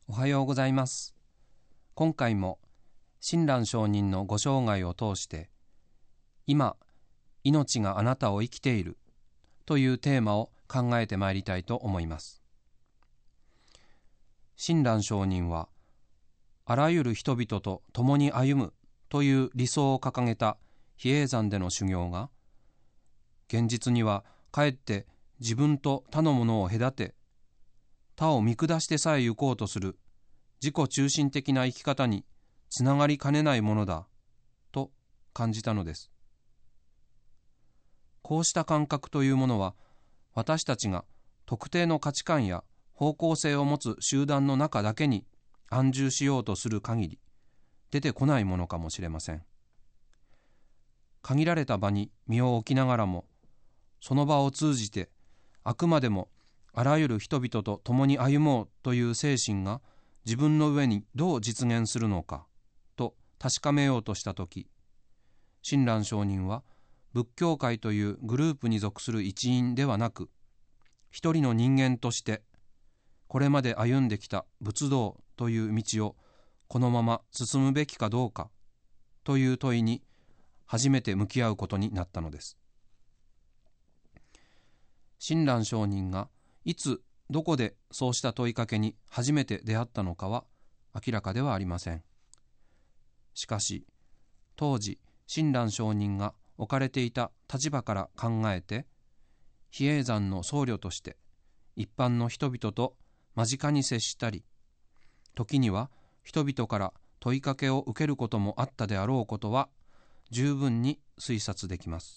おはようございます。今回も親鸞上人のご生涯を通して今、命があなたを生きているというテーマを考えてまいりたいと思います。親鸞上人はあらゆる人々と共に歩むという理想を掲げた比叡山での修行が現実にはかえって自分と他のものを隔て他を見下してさえ行こうとする自己中心的な生き方につながりかねないものだと感じたのです。こうした感覚というものは私たちが特定の価値観や方向性を持つ集団の中だけに安住しようとする限り出てこないものかもしれません。限られた場に身を置きながらもその場を通じてあくまでもあらゆる人々と共に歩もうという精神が自分の上にどう実現するのかと確かめようとしたとき、親鸞上人は仏教界というグループに属する一員ではなく、一人の人間としてこれまで歩んできた仏道という道をこのまま進むべきかどうかという問いに初めて向き合うことになったのです。親鸞上人がいつどこでそうした問いかけに初めて出会ったのかは明らかではありません。しかし当時親鸞上人が置かれていた立場から考えて、比叡山の僧侶として一般の人々と間近に接したり、時には人々から問いかけを受けることもあったであろうことは十分に推察できます。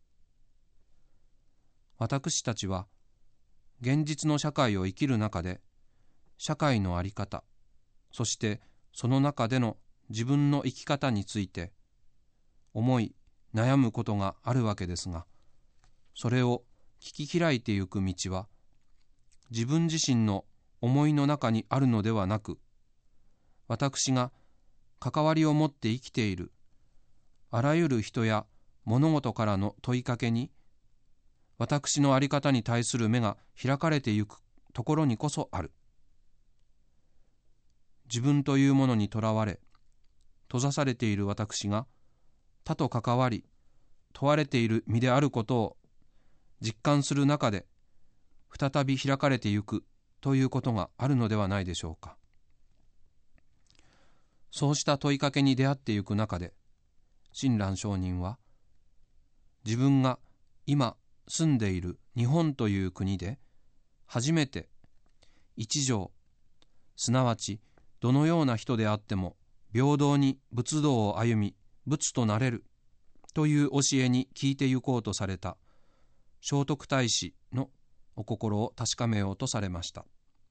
私たちは現実の社会を生きる中で社会の在り方、そしてその中での自分の生き方について思い悩むことがあるわけですが、それを聞き開いてゆく道は自分自身の思いの中にあるのではなく、私が関わりを持って生きているあらゆる人や物事からの問いかけに私の在り方に対する目が開かれてゆくところにこそある。自分というものにとらわれ閉ざされている私が他と関わり問われている身であることを実感する中で再び開かれてゆくということがあるのではないでしょうか。そうした問いかけに出会ってゆく中で親鸞上人は自分が今住んでいる日本という国で初めて一条、すなわちどのような人であっても平等に仏道を歩み仏となれるという教えに聞いてゆこうとされた聖徳太子のお心を確かめようとされました。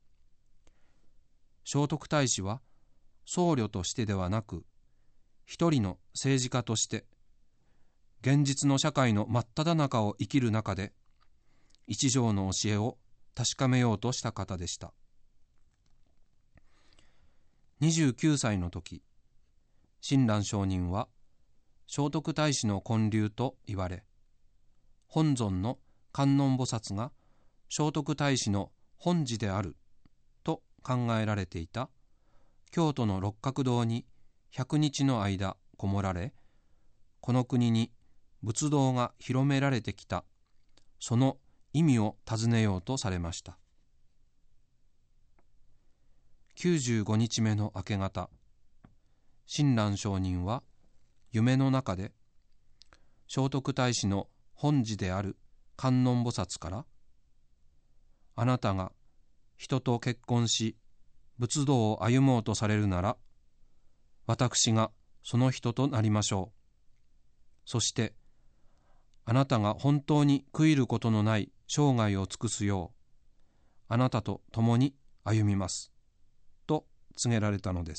聖徳太子は僧侶としてではなく一人の政治家として現実の社会の真っ只中を生きる中で一条の教えを確かめようとした方でした。29歳の時、親鸞上人は聖徳太子の建立と言われ、本尊の観音菩薩が聖徳太子の本寺であると考えられていた京都の六角堂に100日の間こもられ、この国に仏道が広められてきたその意味を尋ねようとされました。95日目の明け方、親鸞上人は夢の中で聖徳太子の本寺である観音菩薩から、あなたが人と結婚し仏道を歩もうとされるなら私がその人となりましょう。そしてあなたが本当に悔いることのない生涯を尽くすようあなたと共に歩みますと告げられたのです。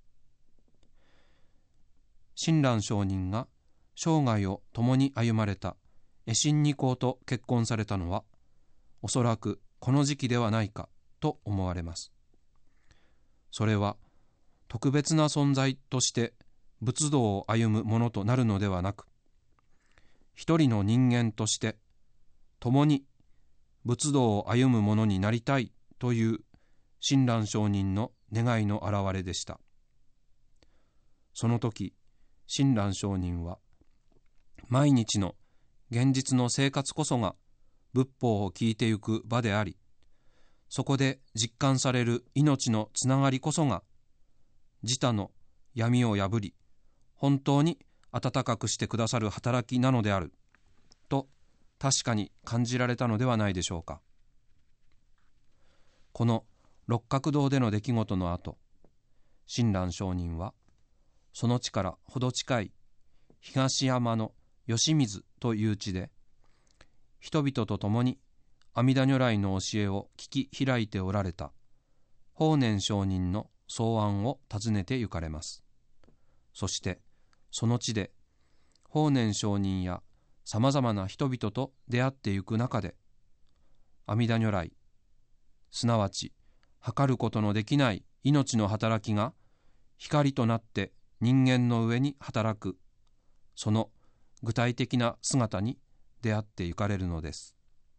親鸞上人が生涯を共に歩まれた絵心二公と結婚されたのはおそらくこの時期ではないかと思われます。それは特別な存在として仏道を歩むものとなるのではなく、一人の人間として共に仏道を歩むものになりたいという親鸞上人の願いの表れでした。その時、親鸞上人は、毎日の現実の生活こそが仏法を聞いてゆく場であり、そこで実感される命のつながりこそが、自他の闇を破り、本当に温かくしてくださる働きなのである、と確かに感じられたのではないでしょうか。この六角堂での出来事の後、親鸞上人は、その地からほど近い東山の吉水という地で、人々と共に阿弥陀如来の教えを聞き開いておられた法然上人の草庵を訪ねて行かれます。そしてその地で法然上人やさまざまな人々と出会ってゆく中で、阿弥陀如来、すなわち測ることのできない命の働きが光となって人間の上に働く、その具体的な姿に出会ってゆかれるのです。